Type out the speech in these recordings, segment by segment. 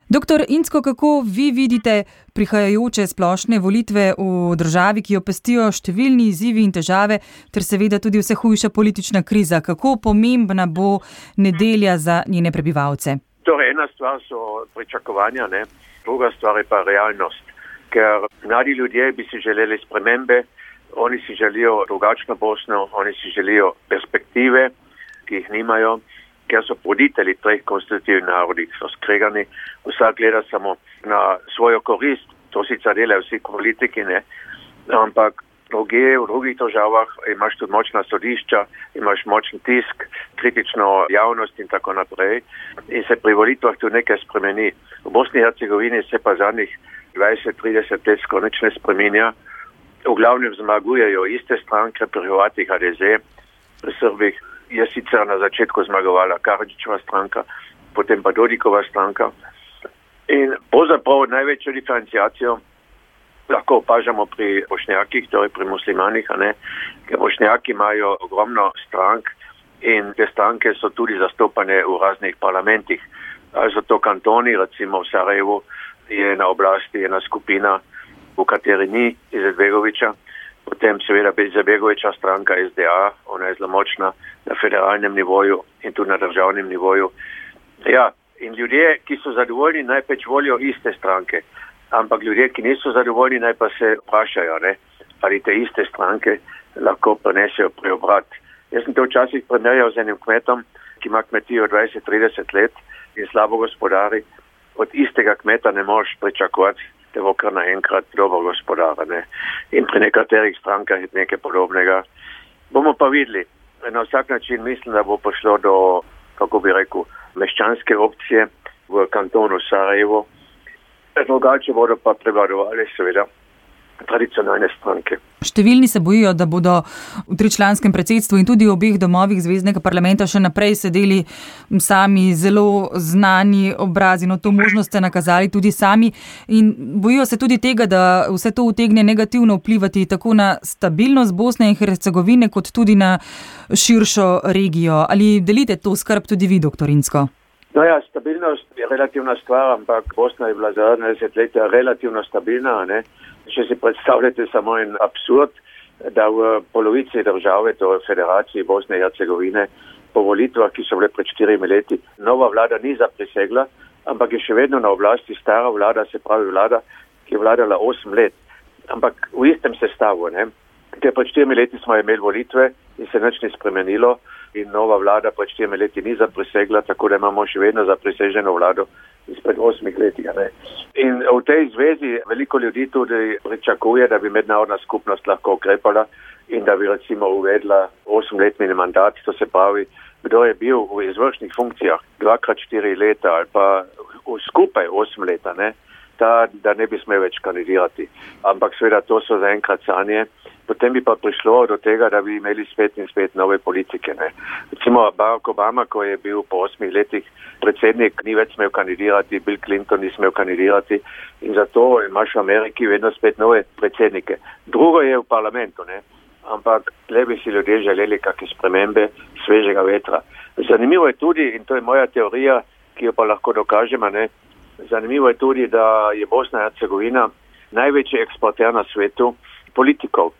Doktor Incko, kako vi vidite prihajajoče splošne volitve v državi, ki jo pestijo številni izzivi in težave, ter seveda tudi vse hujša politična kriza? Kako pomembna bo nedelja za njene prebivalce? Torej, ena stvar so pričakovanja, ne? Druga stvar je pa realnost. Ker mladi ljudje bi si želeli spremembe, oni si želijo drugačno Bosno, oni si želijo perspektive, ki jih nimajo. Ker so voditelji treh konstitutivnih narodov, so skregani, vsak gleda samo na svojo korist, to sicer delajo vsi politiki, ne, ampak druge, v drugih državah imaš tudi močna sodišča, imaš močen tisk, kritično javnost in tako naprej in se pri volitvah tudi nekaj spremeni. V Bosni in Hercegovini se pa zadnjih 20-30 let skoraj nič ne spreminja. V glavnem zmagujejo iste stranke, pri Hrvatih HDZ, pri Srbih je sicer na začetku zmagovala Karadžićeva stranka, potem pa Dodikova stranka. In pravzaprav največjo diferenciacijo lahko opažamo pri Bošnjakih, torej pri muslimanih, ker Bošnjaki imajo ogromno strank in te stranke so tudi zastopane v raznih parlamentih. Ali so to kantoni, recimo v Sarajevu je na oblasti ena skupina, v kateri ni Izetbegovića. Potem seveda Izetbegovića stranka SDA, ona je zelo močna na federalnem nivoju in tudi na državnem nivoju. Ja, in ljudje, ki so zadovoljni, najpeč volijo iste stranke. Ampak ljudje, ki niso zadovoljni, naj pa se vprašajo, ali te iste stranke lahko prenesejo preobrat. Jaz sem to včasih primerjal z enim kmetom, ki ima kmetijo 20-30 let in slabo gospodari. Od istega kmeta ne moreš pričakovati, da bo kar naenkrat dobro gospodara. In pri nekaterih strankah je nekaj podobnega. Bomo pa videli. Na vsak način mislim, da bo prišlo do, kako bi rekel, meščanske opcije v kantonu Sarajevo. Drugače bodo pa prevladovali seveda tradicionalne stranke. Številni se bojijo, da bodo v tričlanskem predsedstvu in tudi v obeh domovih zveznega parlamenta še naprej sedeli sami zelo znani obrazi. No, to možnost ste nakazali tudi sami in bojijo se tudi tega, da vse to utegne negativno vplivati tako na stabilnost Bosne in Hercegovine kot tudi na širšo regijo. Ali delite to skrb tudi vi, doktor Incko? No ja, stabilnost je relativna stvar, ampak Bosna je bila za 20 let relativno stabilna, Če si predstavljate samo en absurd, da v polovici države, to je Federaciji Bosne in Hercegovine, po volitvah, ki so bile pred 4 leti, nova vlada ni zaprisegla, ampak je še vedno na oblasti stara vlada, se pravi vlada, ki je vladala 8 let. Ampak v istem sestavu, Ker pred 4 leti smo imeli volitve in se nič ni spremenilo in nova vlada pred 4 leti ni zaprisegla, tako da imamo še vedno zapriseženo vlado izpred 8 letih. In v tej zvezi veliko ljudi tudi pričakuje, da bi mednarodna skupnost lahko ukrepala in da bi recimo uvedla 8-letni mandat, to se pravi, kdo je bil v izvršnih funkcijah 2x4 leta ali pa skupaj 8 leta, da ne bi smel več kandidirati. Ampak seveda to so zaenkrat sanje. Potem bi pa prišlo do tega, da bi imeli spet in spet nove politike. Recimo Barack Obama, ko je bil po 8 letih predsednik, ni več smel kandidirati, Bill Clinton ni smel kandidirati in zato imaš v Ameriki vedno spet nove predsednike. Drugo je v parlamentu, ampak le bi si ljudje želeli kakšne spremembe, svežega vetra. Zanimivo je tudi, in to je moja teorija, ki jo pa lahko dokažemo, zanimivo je tudi, da je Bosna in Hercegovina največji eksporter na svetu politikov.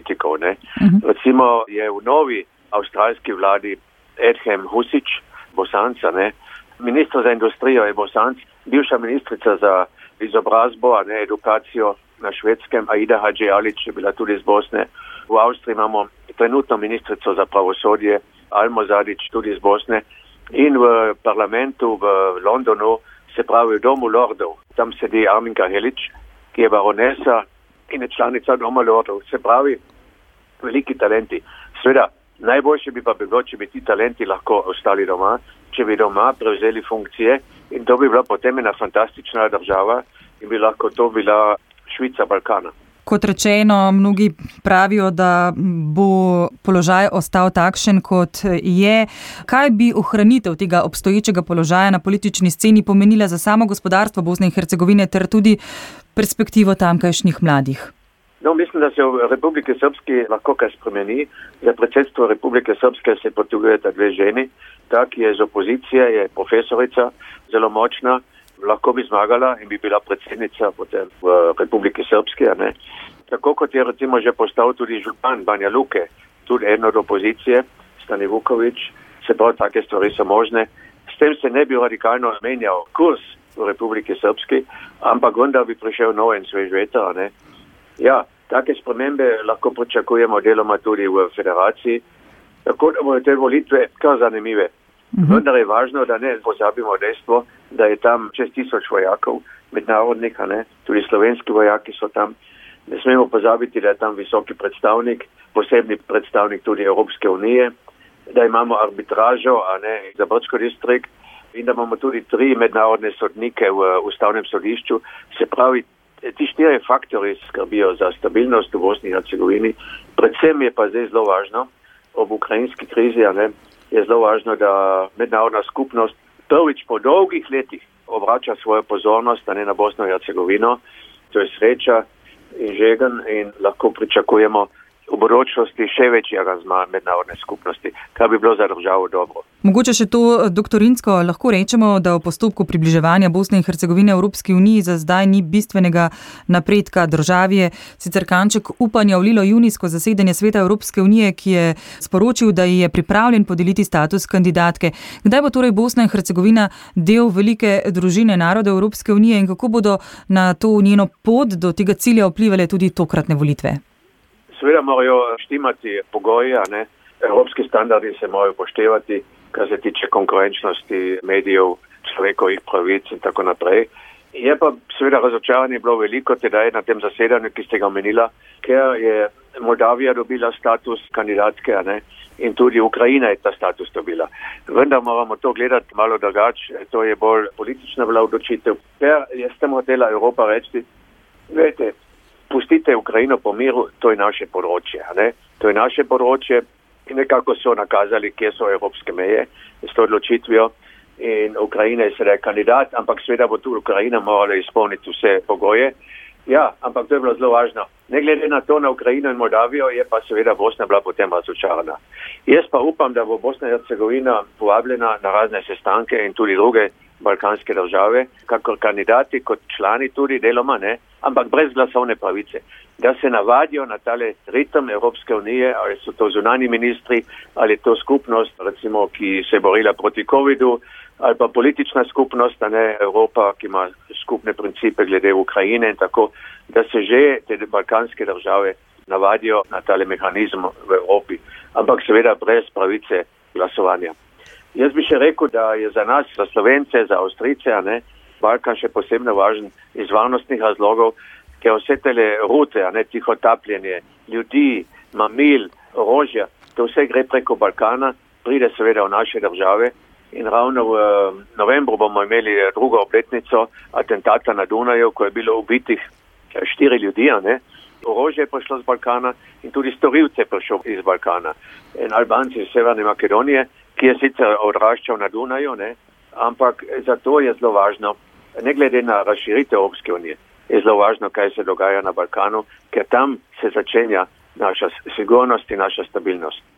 Recimo je v novi avstralski vladi Edhem Husić, Bosanca, ministr za industrijo je Bosanc, bivša ministrica za izobrazbo, edukacijo na Švedskem, Aida Hadžialić je bila tudi iz Bosne. V Avstriji imamo trenutno ministrico za pravosodje, Almo Zadić, tudi iz Bosne. In v parlamentu v Londonu, se pravi v domu lordov, tam sedi Arminka Helić, ki je baronesa in je članica doma lordov. Se pravi, veliki talenti. Sveda, najboljše bi pa bilo, če bi ti talenti lahko ostali doma, če bi doma prevzeli funkcije in to bi bila potem ena fantastična država in bi lahko to bila Švica Balkana. Kot rečeno, mnogi pravijo, da bo položaj ostal takšen, kot je. Kaj bi ohranitev tega obstoječega položaja na politični sceni pomenila za samo gospodarstvo Bosne in Hercegovine ter tudi perspektivo tamkajšnjih mladih? No, mislim, da se v Republike Srpske lahko kaj spremeni. Za predsedstvo Republike Srpske se potegujeta 2 ženi. Ta, ki je iz opozicije, je profesorica, zelo močna lahko bi zmagala in bi bila predsednica potem v Republiki Srpski, ne. Tako kot je recimo že postal tudi župan Banja Luke, tudi eden od opozicije, Stani Vuković, se pravi, take stvari so možne. S tem se ne bi radikalno menjal kurs v Republiki Srpski, ampak vendar bi prišel nov in svež veter, ne. Ja, take spremembe lahko pričakujemo deloma tudi v federaciji, tako da bodo te volitve kar zanimive. Vendar je važno, da ne pozabimo dejstvo, da je tam čez 1000 vojakov, mednarodnih, ne, tudi slovenski vojaki so tam. Ne smemo pozabiti, da je tam visoki predstavnik, posebni predstavnik tudi Evropske unije, da imamo arbitražo, za Brčko distrikt in da imamo tudi 3 mednarodne sodnike v ustavnem sodišču. Se pravi, ti 4 faktori skrbijo za stabilnost v Bosni in Hercegovini. Predvsem je pa zdaj zelo važno, ob ukrajinski krizi, je zelo važno, da mednarodna skupnost prvič po dolgih letih obrača svojo pozornost na Bosno in Hercegovino. To je sreča in žegen in lahko pričakujemo v bodočnosti še večji angažma mednarodne skupnosti, kar bi bilo za državo dobro. Mogoče še to doktorinsko lahko rečemo, da v postopku približevanja Bosne in Hercegovine Evropski uniji za zdaj ni bistvenega napredka. Državi je sicer kanček upanja vlilo junijsko zasedanje Sveta Evropske unije, ki je sporočil, da je pripravljen podeliti status kandidatke. Kdaj bo torej Bosna in Hercegovina del velike družine narodov Evropske unije in kako bodo na to njeno pot do tega cilja vplivale tudi tokratne volitve? Seveda morajo štimati pogoji, Evropski standardi se morajo poštevati, kar se tiče konkurenčnosti medijev, človekovih pravic in tako naprej. Je pa seveda razočaranje bilo veliko tedaj na tem zasedanju, ki ste ga omenila, ker je Moldavija dobila status kandidatke, in tudi Ukrajina je ta status dobila. Vendar moramo to gledati malo drugače, to je bolj politična bila odločitev. Ker je s tem hotela Evropa reči, gledajte, pustite Ukrajino po miru, to je naše področje, To je naše področje in nekako so nakazali, kje so evropske meje s to odločitvijo in Ukrajina je sedaj kandidat, ampak seveda bo tudi Ukrajina morala izpolniti vse pogoje. Ja, ampak to je bilo zelo važno. Ne glede na to, na Ukrajino in Moldavijo, je pa seveda Bosna bila potem razočarana. Jaz pa upam, da bo Bosna in Hercegovina povabljena na razne sestanke in tudi druge balkanske države, kakor kandidati, kot člani tudi deloma, ampak brez glasovne pravice. Da se navadijo na tale ritem Evropske unije, ali so to zunani ministri, ali to skupnost, recimo, ki se je borila proti covidu, ali pa politična skupnost, Evropa, ki ima skupne principe glede Ukrajine in tako, da se že te balkanske države navadijo na tale mehanizem v Evropi, ampak seveda brez pravice glasovanja. Jaz bi še rekel, da je za nas, za Slovence, za Avstrijce, Balkan še posebno važen iz varnostnih razlogov, ker vse tele rute, tihotapljenje ljudi, mamil, orožja, to vse gre preko Balkana, pride seveda v naše države in ravno v novembru bomo imeli drugo obletnico atentata na Dunaju, ko je bilo ubitih 4 ljudi, Orožje je prišlo z Balkana in tudi storilce je prišel iz Balkana. En Albanci iz Severne Makedonije, ki je sicer odraščal na Dunaju, ampak zato je zelo važno, ne glede na razširitev Evropske unije, je zelo važno, kaj se dogaja na Balkanu, ker tam se začenja naša sigurnost in naša stabilnost.